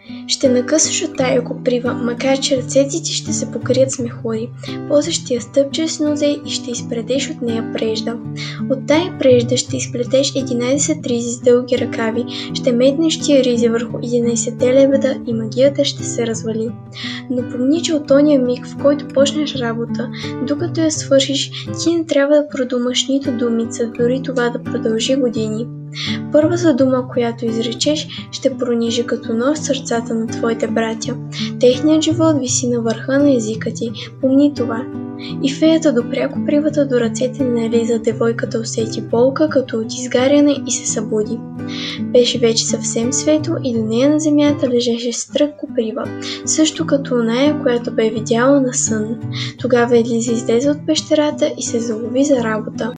Ще накъсаш от тая коприва, макар че ръцете ти ще се покрият с мехури. После ще я стъпчеш с нозе и ще изпредеш от нея прежда. От тая прежда ще изплетеш 11 ризи с дълги ръкави, ще метнеш тия ризи върху 11 лебеда и магията ще се развали. Но помни, че от ония миг, в който почнеш работа, докато я свършиш, ти не трябва да продумаш нито думица, дори това да продължи години. Първата дума, която изречеш, ще пронижи като нож сърцата на твоите братя. Техният живот виси на върха на езика ти, помни това. И феята допря копривата до ръцете на Елиза, девойката усети болка като от изгаряне и се събуди. Беше вече съвсем светло и до нея на земята лежеше стрък коприва, също като оная, която бе видяла на сън. Тогава Елиза излезе от пещерата и се залови за работа.